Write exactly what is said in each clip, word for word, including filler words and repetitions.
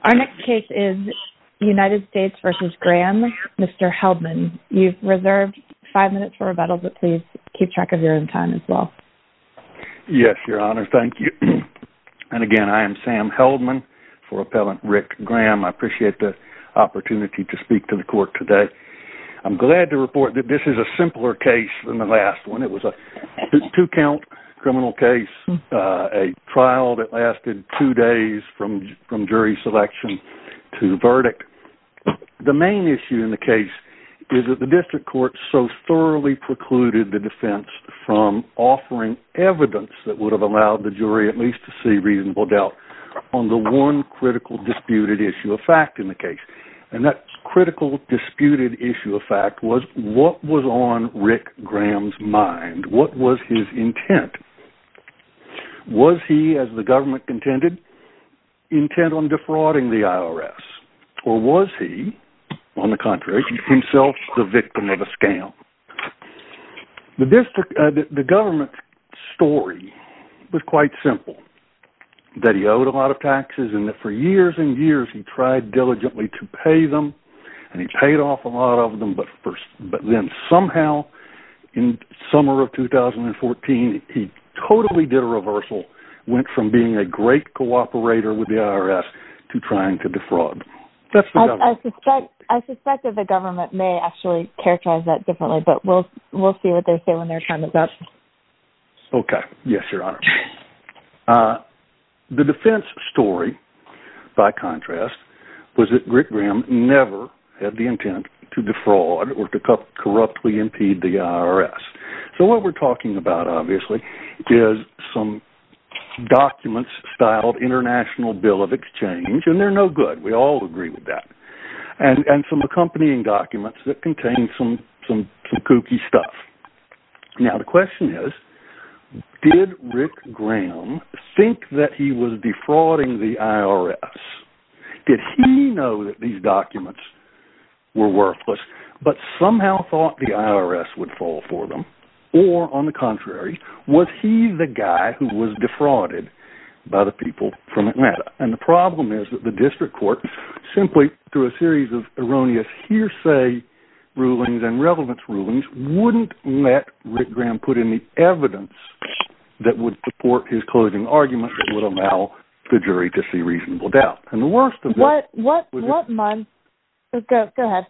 Our next case is United States versus Graham. Mister Heldman, you've reserved five minutes for rebuttal, but please keep track of your own time as well. Yes, Your Honor. Thank you. And again, I am Sam Heldman for Appellant Rick Graham. I appreciate the opportunity to speak to the court today. I'm glad to report that this is a simpler case than the last one. It was a two-count criminal case, uh, a trial that lasted two days from from jury selection to verdict. The main issue in the case is that the district court so thoroughly precluded the defense from offering evidence that would have allowed the jury at least to see reasonable doubt on the one critical disputed issue of fact in the case. And that critical disputed issue of fact was what was on Rick Graham's mind? What was his intent? Was he, as the government contended, intent on defrauding the I R S? Or was he, on the contrary, himself the victim of a scam? The district, uh, the, the government's story was quite simple, that he owed a lot of taxes and that for years and years he tried diligently to pay them, and he paid off a lot of them, but, for, but then somehow in summer of two thousand fourteen, he totally did a reversal, went from being a great cooperator with the I R S to trying to defraud them. That's the I, government. I suspect I suspect that the government may actually characterize that differently, but we'll we'll see what they say when their time is up. Okay. Yes, Your Honor. Uh, the defense story, by contrast, was that Rick Graham never had the intent to defraud or to co- corruptly impede the I R S. So what we're talking about, obviously, is some documents styled International Bill of Exchange, and they're no good. We all agree with that. And and some accompanying documents that contain some, some, some kooky stuff. Now, the question is, did Rick Graham think that he was defrauding the I R S? Did he know that these documents were worthless, but somehow thought the I R S would fall for them? Or, on the contrary, was he the guy who was defrauded by the people from Atlanta? And the problem is that the district court, simply through a series of erroneous hearsay rulings and relevance rulings, wouldn't let Rick Graham put in the evidence that would support his closing argument that would allow the jury to see reasonable doubt. And the worst of this... What, what, what month... Go, go ahead.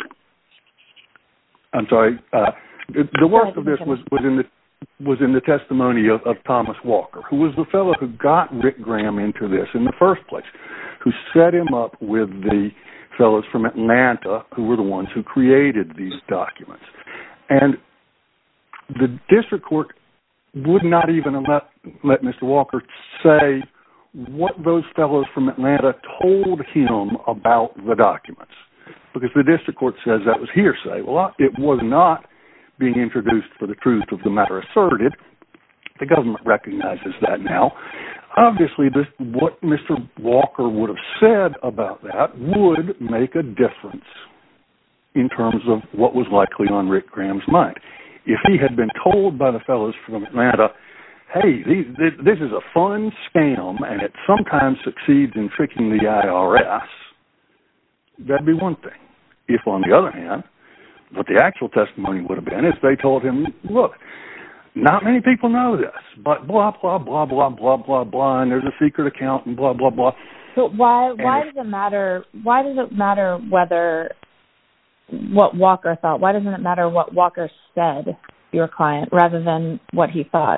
I'm sorry. Uh, the, the worst of this was, was in the was in the testimony of, of Thomas Walker, who was the fellow who got Rick Graham into this in the first place, who set him up with the fellows from Atlanta who were the ones who created these documents. And the district court would not even let, let Mister Walker say what those fellows from Atlanta told him about the documents, because the district court says that was hearsay. Well, it was not being introduced for the truth of the matter asserted. The government recognizes that now. Obviously, this, what Mister Walker would have said about that would make a difference in terms of what was likely on Rick Graham's mind. If he had been told by the fellows from Atlanta, hey, these, this is a fun scam and it sometimes succeeds in tricking the I R S, that'd be one thing. If, on the other hand, what the actual testimony would have been is they told him, look, not many people know this, but blah, blah, blah, blah, blah, blah, blah, and there's a secret account and blah, blah, blah. But why why if, does it matter why does it matter whether what Walker thought? Why doesn't it matter what Walker said, your client, rather than what he thought?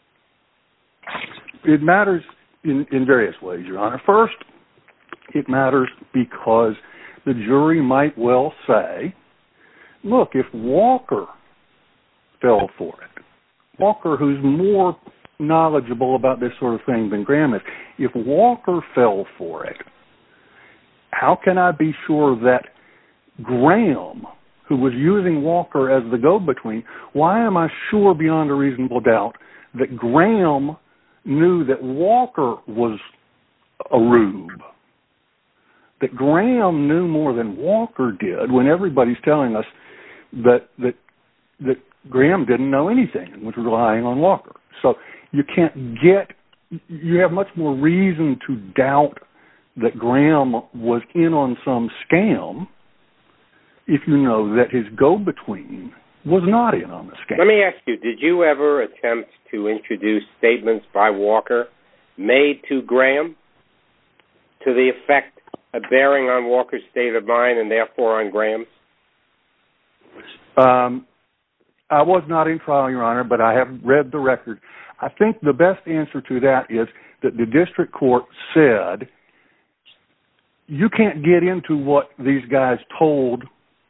It matters in, in various ways, Your Honor. First, it matters because the jury might well say, look, if Walker fell for it, Walker, who's more knowledgeable about this sort of thing than Graham is, if Walker fell for it, how can I be sure that Graham, who was using Walker as the go-between, why am I sure beyond a reasonable doubt that Graham knew that Walker was a rube? That Graham knew more than Walker did when everybody's telling us that that that Graham didn't know anything and was relying on Walker. So you can't get, you have much more reason to doubt that Graham was in on some scam if you know that his go-between was not in on the scam. Let me ask you, did you ever attempt to introduce statements by Walker made to Graham to the effect of bearing on Walker's state of mind and therefore on Graham's? Um, I was not in trial, Your Honor, but I have read the record. I think the best answer to that is that the district court said, you can't get into what these guys told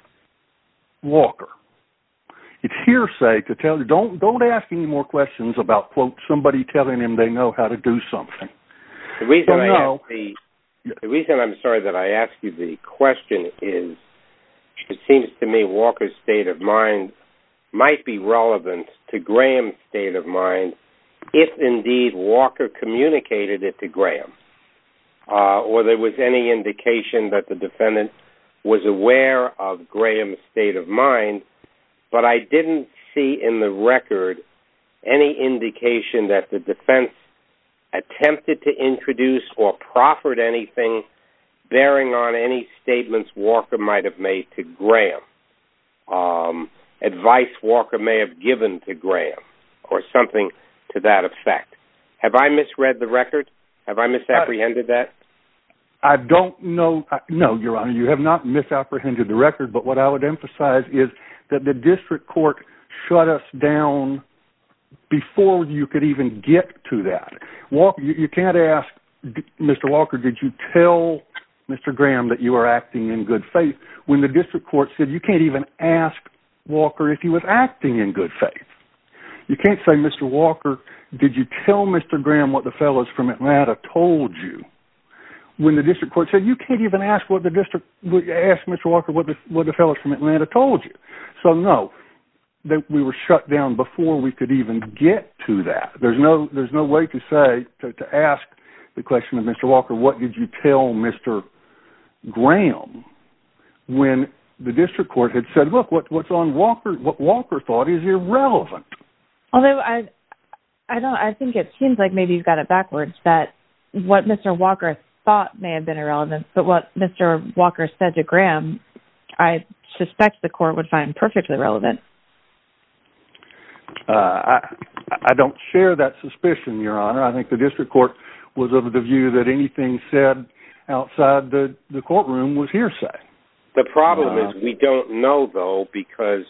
Walker. It's hearsay to tell you. Don't don't ask any more questions about, quote, somebody telling him they know how to do something. The reason so, I no, asked the the reason I'm sorry that I asked you the question is, it seems to me Walker's state of mind might be relevant to Graham's state of mind if indeed Walker communicated it to Graham, uh, or there was any indication that the defendant was aware of Graham's state of mind, but I didn't see in the record any indication that the defense attempted to introduce or proffered anything bearing on any statements Walker might have made to Graham, um, advice Walker may have given to Graham, or something to that effect. Have I misread the record? Have I misapprehended that? I don't know. No, Your Honor, you have not misapprehended the record, but what I would emphasize is that the district court shut us down before you could even get to that. Walker, you, you can't ask, Mister Walker, did you tell Mister Graham that you were acting in good faith, when the district court said you can't even ask Walker if he was acting in good faith. You can't say, Mister Walker, did you tell Mister Graham what the fellows from Atlanta told you? When the district court said you can't even ask what the district ask Mister Walker what the what the fellows from Atlanta told you. So no, that we were shut down before we could even get to that. There's no there's no way to say to, to ask the question of Mister Walker, what did you tell Mister Graham, when the district court had said, look, what what's on Walker what Walker thought is irrelevant. Although I I don't I think it seems like maybe you've got it backwards, that what Mister Walker thought may have been irrelevant, but what Mister Walker said to Graham, I suspect the court would find perfectly relevant. Uh, I, I don't share that suspicion, Your Honor. I think the district court was of the view that anything said outside the, the courtroom was hearsay. The problem uh, is we don't know, though, because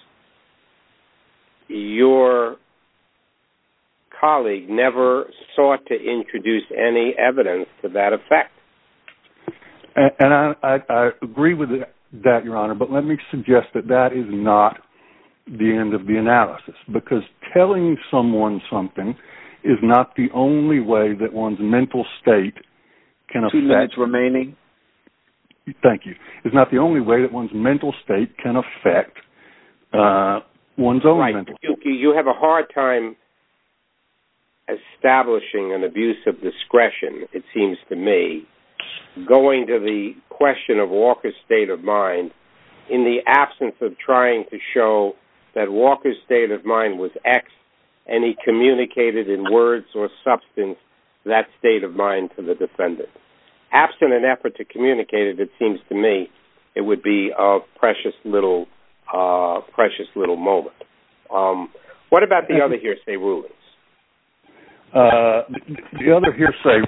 your colleague never sought to introduce any evidence to that effect. And, and I, I, I agree with that, Your Honor, but let me suggest that that is not the end of the analysis, because telling someone something is not the only way that one's mental state can affect... Two minutes remaining. Thank you. It's not the only way that one's mental state can affect uh, one's own right. mental state. You, you have a hard time establishing an abuse of discretion, it seems to me, going to the question of Walker's state of mind in the absence of trying to show that Walker's state of mind was X and he communicated in words or substance that state of mind to the defendant. Absent an effort to communicate it, it seems to me it would be a precious little, uh, precious little moment. Um, what about the other hearsay rulings? Uh, the, the other hearsay...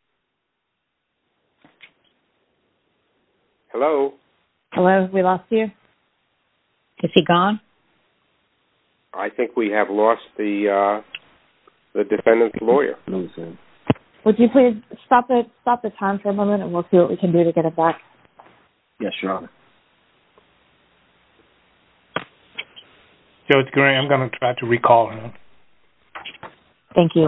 Hello? Hello, we lost you? Is he gone? I think we have lost the uh, the defendant's lawyer. Would you please stop it, stop the time for a moment, and we'll see what we can do to get it back? Yes, Your Honor. Judge Gray, I'm going to try to recall him. Thank you.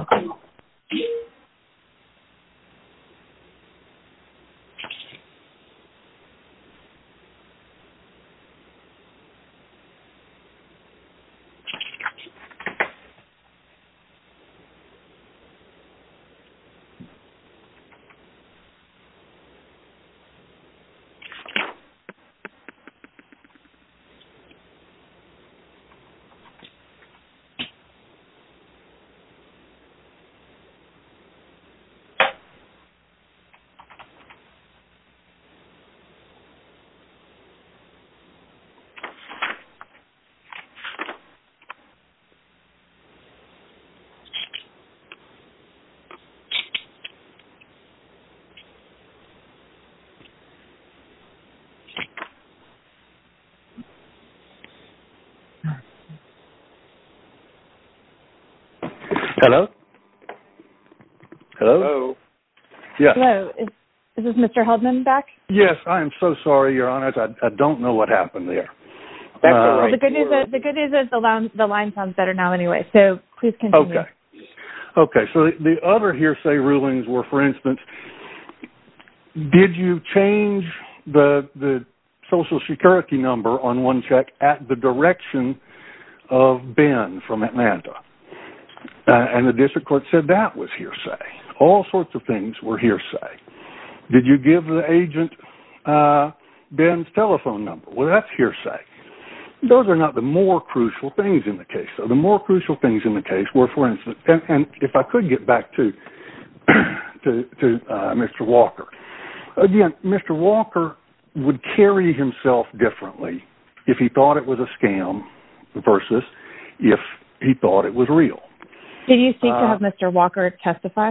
Hello? Hello? Hello? Yes. Hello. Is, is this Mister Heldman back? Yes, I am so sorry, Your Honor. I, I don't know what happened there. That's uh, all right. Well, the good news is the good news is the line the line sounds better now anyway. So please continue. Okay. Okay. So the, the other hearsay rulings were, for instance, did you change the the Social Security number on one check at the direction of Ben from Atlanta? Uh, and the district court said that was hearsay. All sorts of things were hearsay. Did you give the agent uh, Ben's telephone number? Well, that's hearsay. Those are not the more crucial things in the case. So the more crucial things in the case were, for instance, and, and if I could get back to to, to uh, Mister Walker. Again, Mister Walker would carry himself differently if he thought it was a scam versus if he thought it was real. Did you seek uh, to have Mister Walker testify?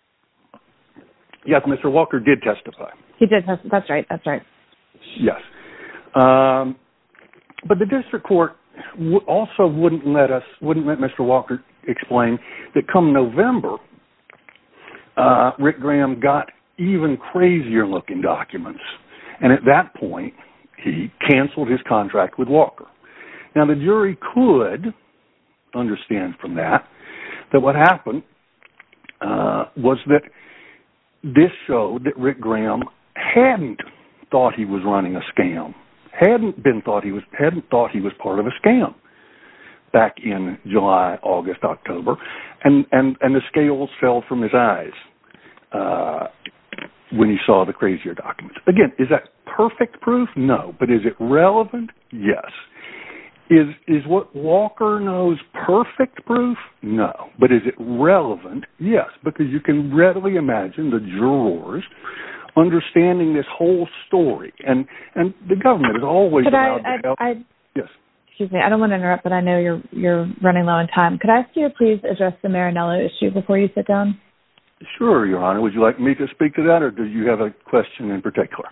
Yes, Mister Walker did testify. He did testify. That's right. That's right. Yes. Um, but the district court w- also wouldn't let us, wouldn't let Mister Walker explain that come November, uh, Rick Graham got even crazier looking documents. And at that point, he canceled his contract with Walker. Now, the jury could understand from that that what happened uh, was that this showed that Rick Graham hadn't thought he was running a scam, hadn't been thought he was hadn't thought he was part of a scam back in July, August, October, and and and the scales fell from his eyes uh, when he saw the crazier documents. Again, is that perfect proof? No, but is it relevant? Yes. Is is what Walker knows perfect proof? No. But is it relevant? Yes, because you can readily imagine the jurors understanding this whole story. And and the government is always Could allowed I, to help. I, I, yes. Excuse me. I don't want to interrupt, but I know you're you're running low on time. Could I ask you to please address the Marinello issue before you sit down? Sure, Your Honor. Would you like me to speak to that, or do you have a question in particular?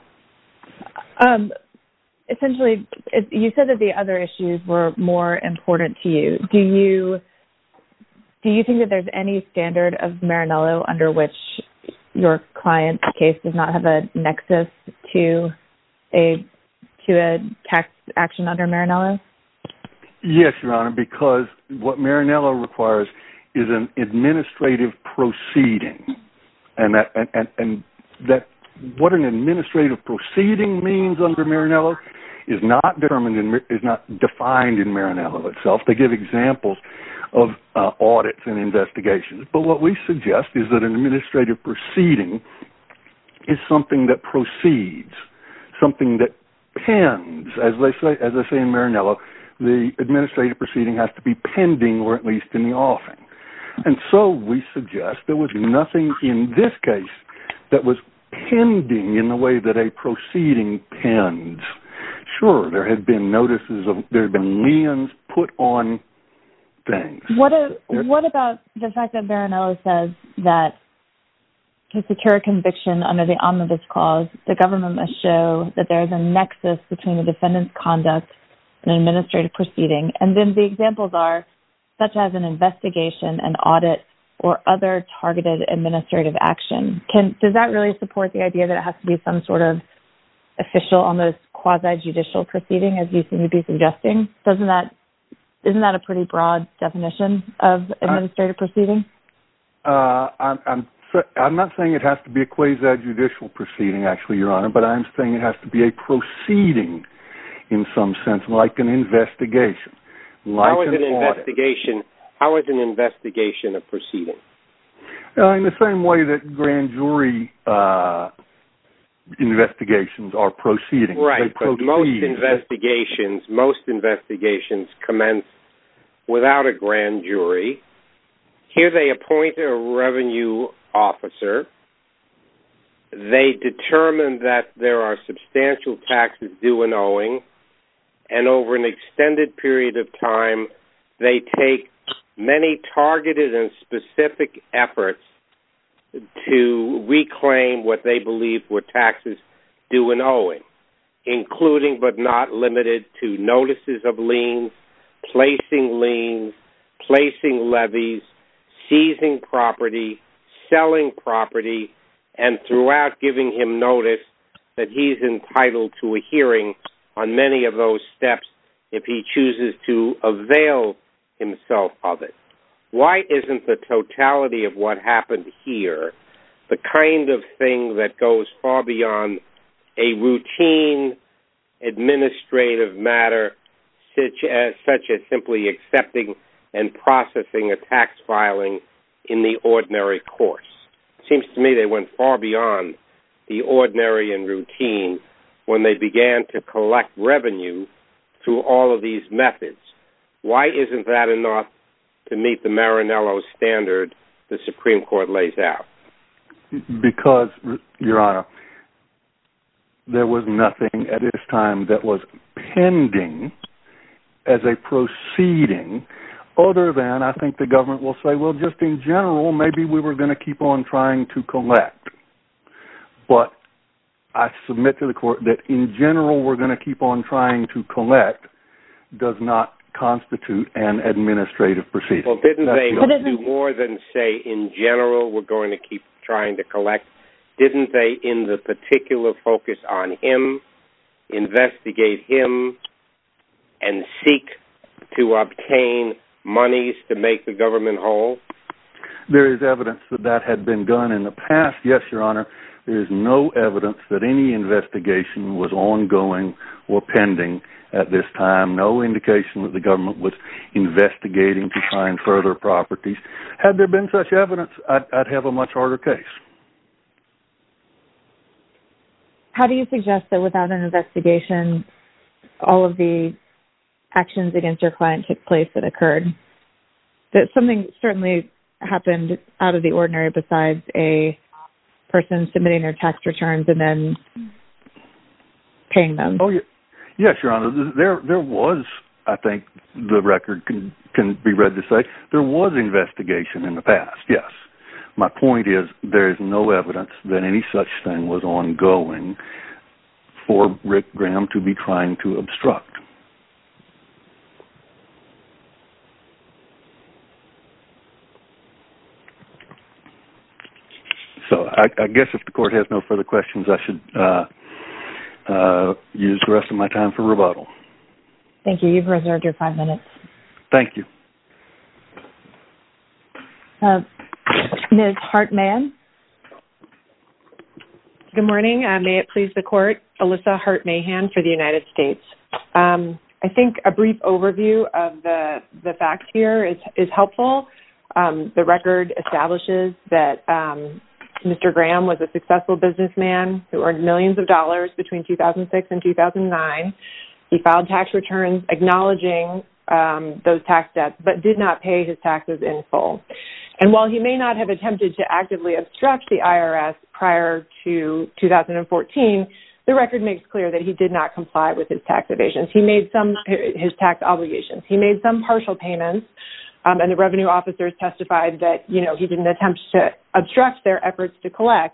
Um. Essentially, it, you said that the other issues were more important to you. Do you do you think that there's any standard of Marinello under which your client's case does not have a nexus to a to a tax action under Marinello? Yes, Your Honor, because what Marinello requires is an administrative proceeding, and that and, and, and that what an administrative proceeding means under Marinello is not determined in, is not defined in Marinello itself. They give examples of uh, audits and investigations, but what we suggest is that an administrative proceeding is something that proceeds, something that pends, as they say, as they say in Marinello. The administrative proceeding has to be pending, or at least in the offing. And so we suggest there was nothing in this case that was pending in the way that a proceeding pends. Sure, there had been notices of, there had been liens put on things. What a, what about the fact that Marinello says that to secure a conviction under the omnibus clause, the government must show that there is a nexus between the defendant's conduct and an administrative proceeding, and then the examples are such as an investigation, an audit, or other targeted administrative action. Can does that really support the idea that it has to be some sort of official, almost quasi-judicial proceeding, as you seem to be suggesting? Doesn't that isn't that a pretty broad definition of administrative I, proceeding? Uh, I'm, I'm I'm not saying it has to be a quasi-judicial proceeding, actually, Your Honor, but I'm saying it has to be a proceeding in some sense, like an investigation. Like how is an, an investigation? How is an investigation a proceeding? Uh, in the same way that grand jury uh, investigations are proceedings. Right, they but most investigations, most investigations commence without a grand jury. Here they appoint a revenue officer. They determine that there are substantial taxes due and owing, and over an extended period of time, they take many targeted and specific efforts to reclaim what they believe were taxes due and owing, including but not limited to notices of liens, placing liens, placing levies, seizing property, selling property, and throughout giving him notice that he's entitled to a hearing on many of those steps if he chooses to avail himself of it. Why isn't the totality of what happened here the kind of thing that goes far beyond a routine administrative matter such as, such as simply accepting and processing a tax filing in the ordinary course? It seems to me they went far beyond the ordinary and routine when they began to collect revenue through all of these methods. Why isn't that enough to meet the Marinello standard the Supreme Court lays out? Because, Your Honor, there was nothing at this time that was pending as a proceeding other than, I think the government will say, well, just in general, maybe we were going to keep on trying to collect. But I submit to the court that in general we're going to keep on trying to collect does not constitute an administrative proceeding. Well, didn't That's they the do more than say, in general, we're going to keep trying to collect? Didn't they, in the particular focus on him, investigate him and seek to obtain monies to make the government whole? There is evidence that that had been done in the past, yes, Your Honor. There is no evidence that any investigation was ongoing or pending at this time, no indication that the government was investigating to find further properties. Had there been such evidence, I'd, I'd have a much harder case. How do you suggest that without an investigation, all of the actions against your client took place that occurred? That something certainly happened out of the ordinary besides a person submitting their tax returns and then paying them. Oh, yeah. Yes, Your Honor. There, there was, I think, the record can can be read to say there was investigation in the past. Yes. My point is there is no evidence that any such thing was ongoing for Rick Graham to be trying to obstruct. So I, I guess if the court has no further questions, I should uh, uh, use the rest of my time for rebuttal. Thank you. You've reserved your five minutes. Thank you. Uh, Miz Hartman. Good morning. Uh, may it please the court, Alyssa Hart-Mahan for the United States. Um, I think a brief overview of the, the facts here is, is helpful. Um, the record establishes that um, Mister Graham was a successful businessman who earned millions of dollars between two thousand six and two thousand nine. He filed tax returns acknowledging um, those tax debts, but did not pay his taxes in full. And while he may not have attempted to actively obstruct the I R S prior to two thousand fourteen, the record makes clear that he did not comply with his tax evasions. He made some, his tax obligations. He made some partial payments, um, and the revenue officers testified that, you know, he didn't attempt to obstruct their efforts to collect,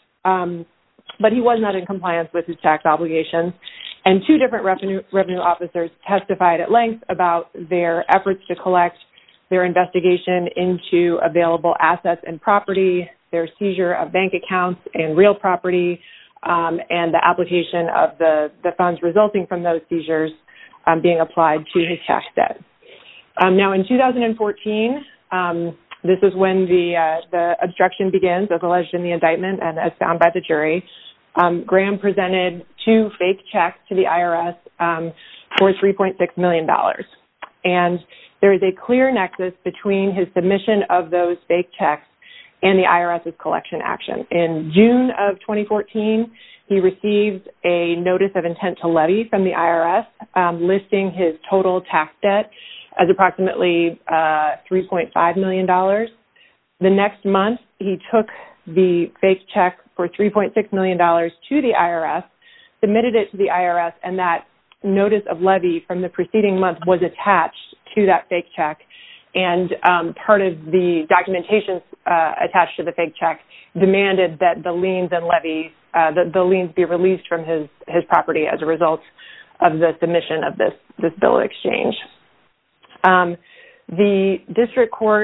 um, but he was not in compliance with his tax obligations. And two different revenue, revenue officers testified at length about their efforts to collect, their investigation into available assets and property, their seizure of bank accounts and real property, um, and the application of the, the funds resulting from those seizures um, being applied to his tax debt. Um, now, in two thousand fourteen, um, this is when the, uh, the obstruction begins, as alleged in the indictment and as found by the jury. Um, Graham presented two fake checks to the I R S um, for three point six million dollars. And there is a clear nexus between his submission of those fake checks and the IRS's collection action. In June of twenty fourteen, he received a notice of intent to levy from the I R S um, listing his total tax debt as approximately uh, three point five million dollars. The next month, he took the fake check for three point six million dollars to the I R S, submitted it to the I R S, and that notice of levy from the preceding month was attached to that fake check. And um, part of the documentation uh, attached to the fake check demanded that the liens and levies, uh, the, the liens be released from his, his property as a result of the submission of this, this bill of exchange. Um, the district court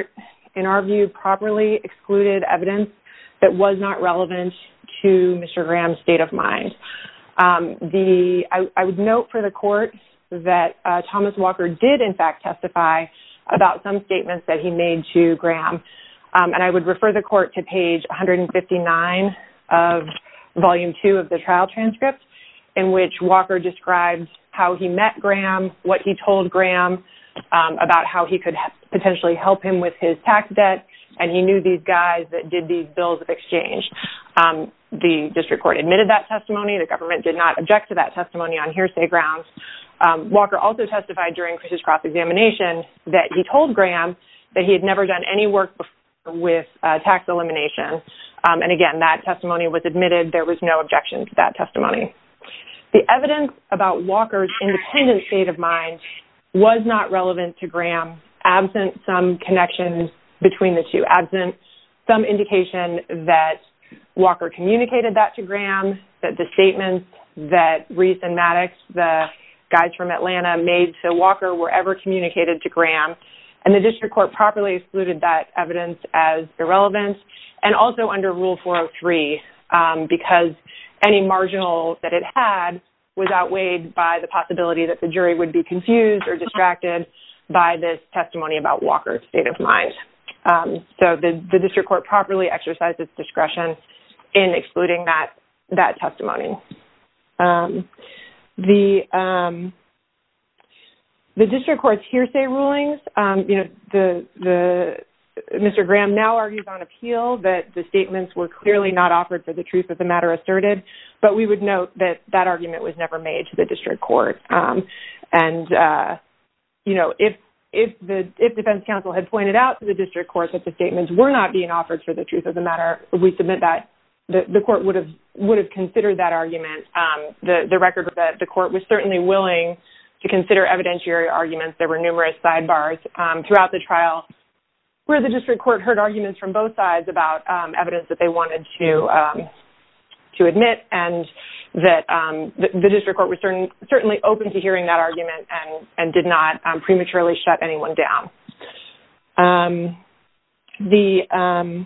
in our view, properly excluded evidence that was not relevant to Mister Graham's state of mind. Um, the I, I would note for the court that uh, Thomas Walker did, in fact, testify about some statements that he made to Graham. Um, and I would refer the court to page one fifty-nine of volume two of the trial transcript, in which Walker described how he met Graham, what he told Graham um, about how he could ha- potentially help him with his tax debt, and he knew these guys that did these bills of exchange. Um, the district court admitted that testimony. The government did not object to that testimony on hearsay grounds. Um, Walker also testified during his cross-examination that he told Graham that he had never done any work before with uh, tax elimination. Um, and again, that testimony was admitted. There was no objection to that testimony. The evidence about Walker's independent state of mind was not relevant to Graham, absent some connection between the two, absent some indication that Walker communicated that to Graham, that the statements that Reese and Maddox, the guys from Atlanta, made to Walker were ever communicated to Graham. And the district court properly excluded that evidence as irrelevant, and also under Rule four oh three, um, because any marginal that it had was outweighed by the possibility that the jury would be confused or distracted by this testimony about Walker's state of mind. Um, so the, the district court properly exercised its discretion in excluding that that testimony. Um, the um, the district court's hearsay rulings, um, you know, the the Mister Graham now argues on appeal that the statements were clearly not offered for the truth of the matter asserted, but we would note that that argument was never made to the district court. Um, and, uh, you know, if if the if defense counsel had pointed out to the district court that the statements were not being offered for the truth of the matter, we submit that the, the court would have would have considered that argument. Um, the, the record that the court was certainly willing to consider evidentiary arguments. There were numerous sidebars um, throughout the trial where the district court heard arguments from both sides about um, evidence that they wanted to um, to admit, and that um, the, the district court was certain, certainly open to hearing that argument and, and did not um, prematurely shut anyone down. Um, the um,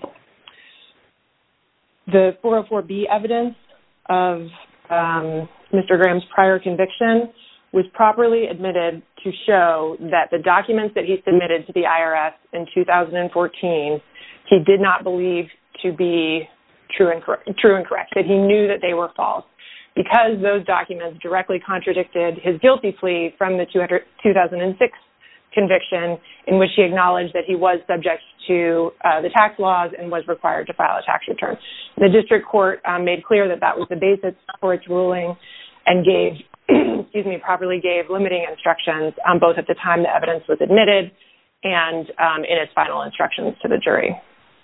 the four oh four B evidence of um, Mister Graham's prior conviction was properly admitted to show that the documents that he submitted to the I R S in two thousand fourteen, he did not believe to be true and, cor- true and correct, that he knew that they were false, because those documents directly contradicted his guilty plea from the two thousand six conviction, in which he acknowledged that he was subject to uh, the tax laws and was required to file a tax return. The district court um, made clear that that was the basis for its ruling, and gave excuse me, properly gave limiting instructions um, both at the time the evidence was admitted and um, in its final instructions to the jury.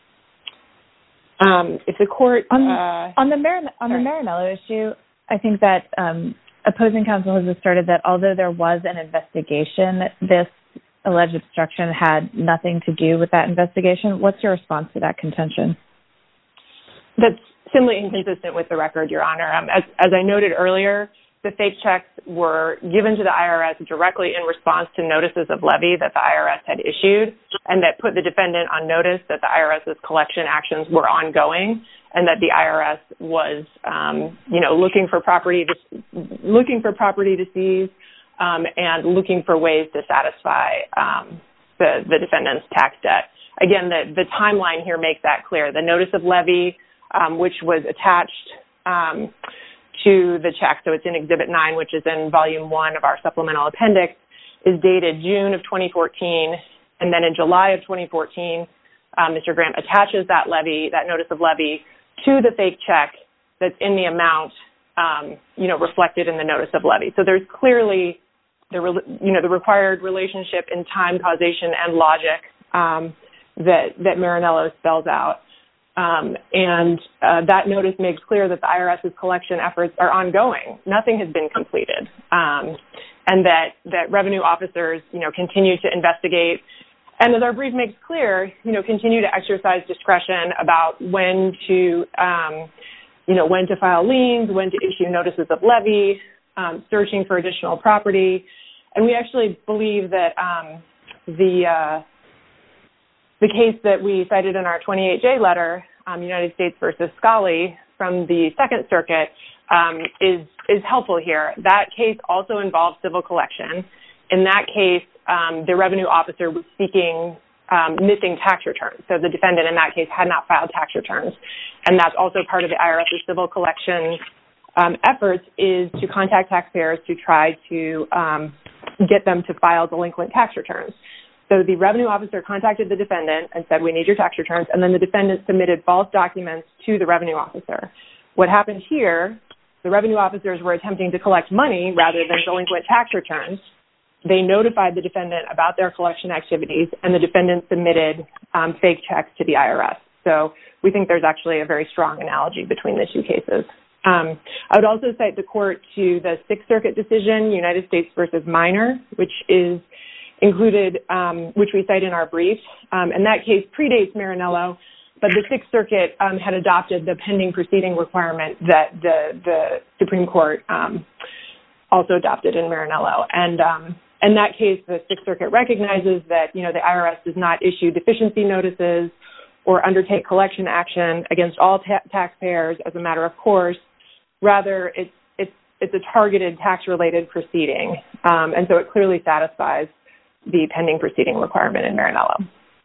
Um, if the court on, uh, on the Mar- on the Marinello issue, I think that um, opposing counsel has asserted that although there was an investigation, this alleged obstruction had nothing to do with that investigation. What's your response to that contention? That's simply inconsistent with the record, Your Honor. Um, as, as I noted earlier, the fake checks were given to the I R S directly in response to notices of levy that the I R S had issued, and that put the defendant on notice that the IRS's collection actions were ongoing, and that the I R S was, um, you know, looking for property to, looking for property to seize, um, and looking for ways to satisfy um, the, the defendant's tax debt. Again, the, the timeline here makes that clear. The notice of levy, um, which was attached um, to the check, so it's in Exhibit nine, which is in Volume one of our supplemental appendix, is dated June of twenty fourteen, and then in July of twenty fourteen, um, Mister Graham attaches that levy, that notice of levy, to the fake check that's in the amount, um, you know, reflected in the notice of levy. So there's clearly the, you know, the required relationship in time, causation, and logic um, that that Marinello spells out. Um, and uh, that notice makes clear that the IRS's collection efforts are ongoing. Nothing has been completed, um, and that that revenue officers, you know, continue to investigate, and as our brief makes clear, you know, continue to exercise discretion about when to, um, you know, when to file liens, when to issue notices of levy, um, searching for additional property, and we actually believe that um, the uh, the case that we cited in our twenty-eight J letter, um, United States versus Scully from the Second Circuit, um, is is helpful here. That case also involves civil collection. In that case, um, the revenue officer was seeking um, missing tax returns. So the defendant in that case had not filed tax returns. And that's also part of the IRS's civil collection um, efforts, is to contact taxpayers to try to um, get them to file delinquent tax returns. So the revenue officer contacted the defendant and said, we need your tax returns. And then the defendant submitted false documents to the revenue officer. What happened here, the revenue officers were attempting to collect money rather than delinquent tax returns. They notified the defendant about their collection activities, and the defendant submitted um, fake checks to the I R S. So we think there's actually a very strong analogy between the two cases. Um, I would also cite the court to the Sixth Circuit decision, United States versus Minor, which is included, um, which we cite in our brief. Um, and that case predates Marinello, but the Sixth Circuit um, had adopted the pending proceeding requirement that the, the Supreme Court um, also adopted in Marinello. And um, in that case, the Sixth Circuit recognizes that, you know, the I R S does not issue deficiency notices or undertake collection action against all ta- taxpayers as a matter of course. Rather, it's it's it's a targeted tax-related proceeding, um, and so it clearly satisfies the pending proceeding requirement in Marinello.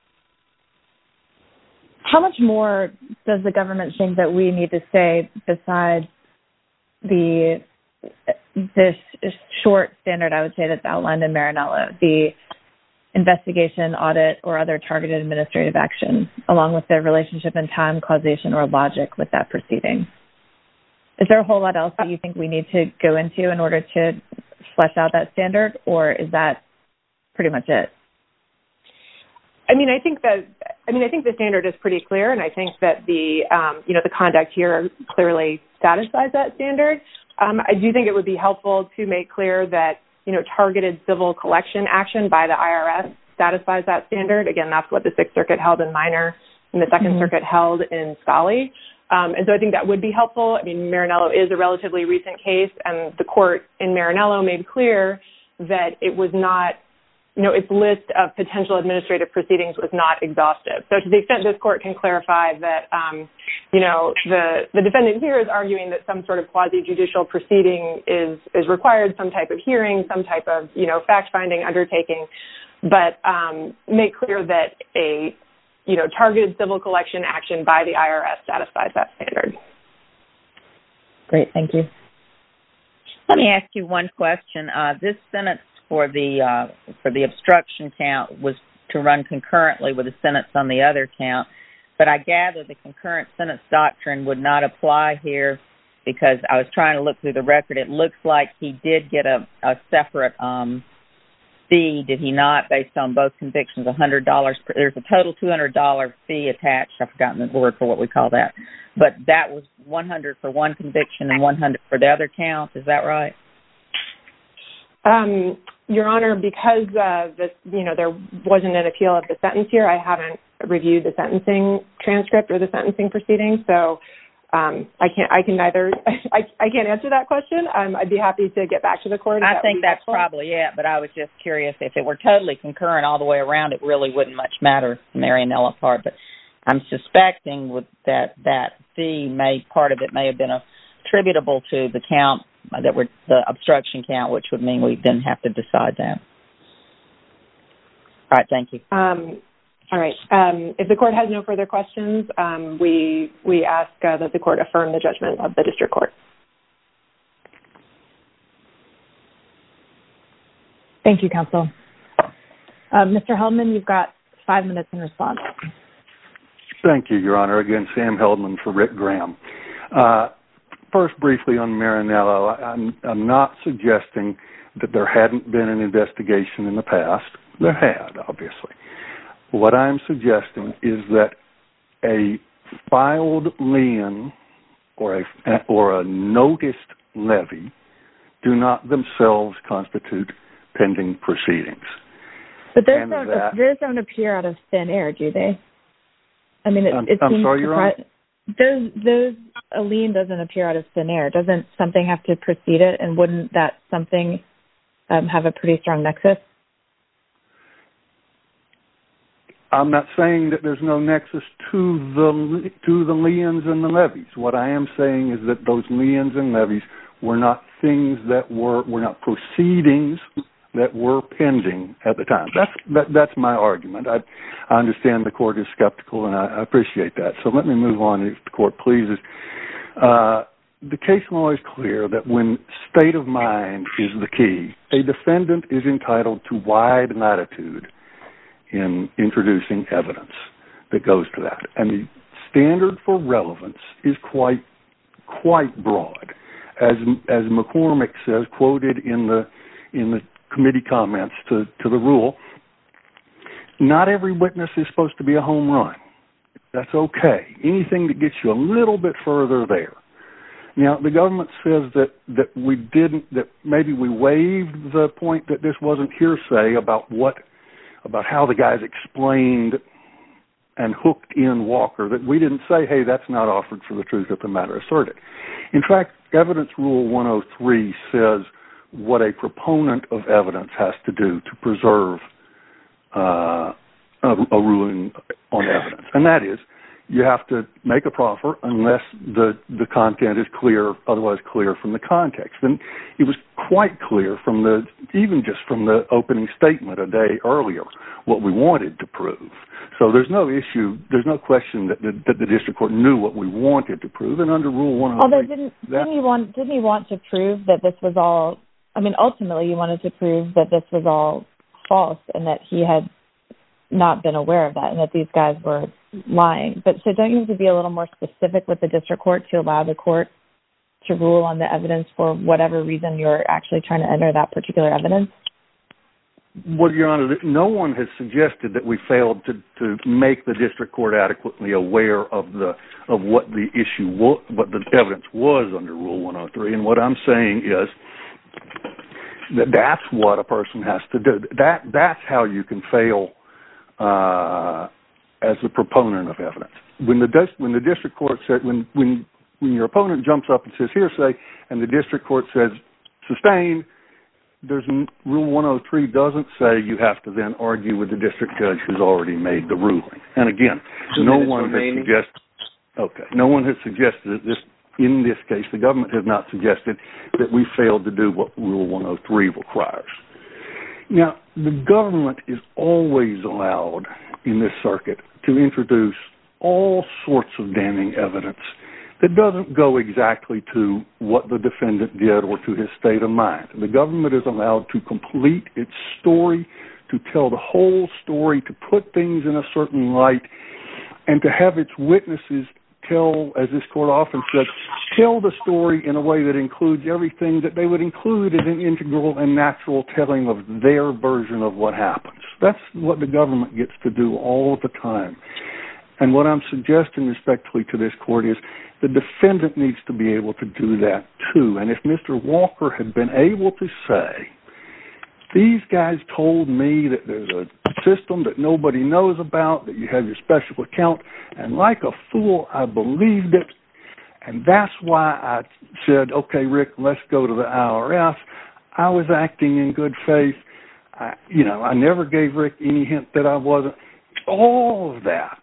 How much more does the government think that we need to say besides the this short standard, I would say, that's outlined in Marinello, the investigation, audit, or other targeted administrative action, along with the relationship in time, causation, or logic with that proceeding? Is there a whole lot else that you think we need to go into in order to flesh out that standard, or is that pretty much it? I mean, I think that I mean, I think the standard is pretty clear, and I think that the um, you know the conduct here clearly satisfies that standard. Um, I do think it would be helpful to make clear that you know targeted civil collection action by the I R S satisfies that standard. Again, that's what the Sixth Circuit held in Minor, and the Second mm-hmm. Circuit held in Scully. Um, and so I think that would be helpful. I mean, Marinello is a relatively recent case, and the court in Marinello made clear that it was not, you know, its list of potential administrative proceedings was not exhaustive. So to the extent this court can clarify that, um, you know, the, the defendant here is arguing that some sort of quasi-judicial proceeding is, is required, some type of hearing, some type of, you know, fact-finding undertaking, but um, make clear that a you know, targeted civil collection action by the I R S satisfies that standard. Great, thank you. Let me ask you one question. Uh, this sentence for the uh, for the obstruction count was to run concurrently with the sentence on the other count, but I gather the concurrent sentence doctrine would not apply here because I was trying to look through the record. It looks like he did get a, a separate um, fee, did he not, based on both convictions, one hundred dollars. Per, there's a total two hundred dollars fee attached. I've forgotten the word for what we call that. But that was one hundred dollars for one conviction and one hundred dollars for the other count. Is that right? Um, Your Honor, because uh, this, you know, there wasn't an appeal of the sentence here, I haven't reviewed the sentencing transcript or the sentencing proceedings, so Um, I can't. I can neither. I, I can't answer that question. Um, I'd be happy to get back to the court. I that think that's helpful. probably it. But I was just curious if it were totally concurrent all the way around, it really wouldn't much matter, Marinello part. But I'm suspecting with that that fee may part of it may have been attributable to the count that were the obstruction count, which would mean we didn't have to decide that. All right. Thank you. Um, All right. Um, if the court has no further questions, um, we we ask uh, that the court affirm the judgment of the district court. Thank you, counsel. Uh, Mister Heldman, you've got five minutes in response. Thank you, Your Honor. Again, Sam Heldman for Rick Graham. Uh, first, briefly on Marinello, I'm, I'm not suggesting that there hadn't been an investigation in the past. There had, obviously. What I'm suggesting is that a filed lien or a, or a noticed levy do not themselves constitute pending proceedings. But those, and don't, that, those don't appear out of thin air, do they? I mean, it, I'm, it I'm seems sorry, Your Honor? Those, those, a lien doesn't appear out of thin air. Doesn't something have to precede it, and wouldn't that something um, have a pretty strong nexus? I'm not saying that there's no nexus to the to the liens and the levies. What I am saying is that those liens and levies were not things that were were not proceedings that were pending at the time. That's that, that's my argument. I, I understand the court is skeptical, and I, I appreciate that. So let me move on, if the court pleases. Uh, the case law is clear that when state of mind is the key, a defendant is entitled to wide latitude in introducing evidence that goes to that. And the standard for relevance is quite quite broad. As as McCormick says, quoted in the in the committee comments to, to the rule, not every witness is supposed to be a home run. That's okay. Anything that gets you a little bit further there. Now, the government says that, that we didn't, that maybe we waived the point that this wasn't hearsay about what about how the guys explained and hooked in Walker, that we didn't say, hey, that's not offered for the truth of the matter asserted. In fact, Evidence Rule one oh three says what a proponent of evidence has to do to preserve uh, a, a ruling on evidence. And that is, you have to make a proffer unless the, the content is clear, otherwise clear from the context. And it was quite clear from the, even just from the opening statement a day earlier, what we wanted to prove. So there's no issue, there's no question that the, that the district court knew what we wanted to prove. And under Rule one oh three... Although didn't, didn't, you want, didn't you want to prove that this was all, I mean, ultimately you wanted to prove that this was all false and that he had not been aware of that and that these guys were lying. But so don't you have to be a little more specific with the district court to allow the court to rule on the evidence for whatever reason you're actually trying to enter that particular evidence? Well, Your Honor, no one has suggested that we failed to, to make the district court adequately aware of the of what the issue was, what the evidence was under Rule one oh three. And what I'm saying is that that's what a person has to do. That that's how you can fail uh, as a proponent of evidence. When the when the district court said when when when your opponent jumps up and says hearsay, and the district court says sustained, there's Rule one oh three doesn't say you have to then argue with the district judge who's already made the ruling. And again, Two no one remaining. has suggested. Okay, no one has suggested that this. In this case, the government has not suggested that we failed to do what Rule one oh three requires. Now, the government is always allowed in this circuit to introduce all sorts of damning evidence that doesn't go exactly to what the defendant did or to his state of mind. The government is allowed to complete its story, to tell the whole story, to put things in a certain light, and to have its witnesses tell, as this court often says, tell the story in a way that includes everything that they would include as an integral and natural telling of their version of what happens. That's what the government gets to do all the time. And what I'm suggesting respectfully to this court is the defendant needs to be able to do that too. And if Mister Walker had been able to say, these guys told me that there's a system that nobody knows about, that you have your special account, and like a fool, I believed it, and that's why I said, okay, Rick, let's go to the I R F. I was acting in good faith. I, you know, I never gave Rick any hint that I wasn't. All of that.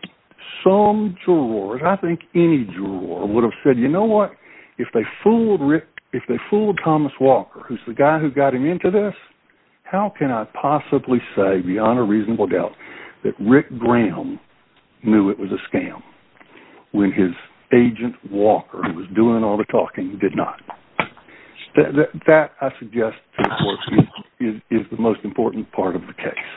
Some jurors, I think any juror, would have said, you know what, if they fooled Rick, if they fooled Thomas Walker, who's the guy who got him into this, how can I possibly say beyond a reasonable doubt that Rick Graham knew it was a scam when his agent Walker, who was doing all the talking, did not? That, that, that I suggest to the court is, is, is the most important part of the case.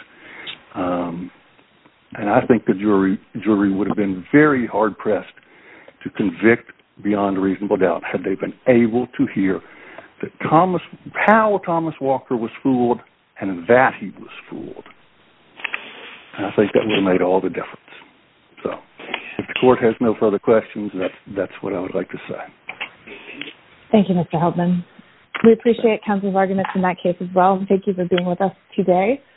Um, and I think the jury jury would have been very hard-pressed to convict beyond a reasonable doubt had they been able to hear that Thomas, how Thomas Walker was fooled and that he was fooled. And I think that would have made all the difference. So if the court has no further questions, that's, that's what I would like to say. Thank you, Mister Heldman. We appreciate counsel's arguments in that case as well. Thank you for being with us today.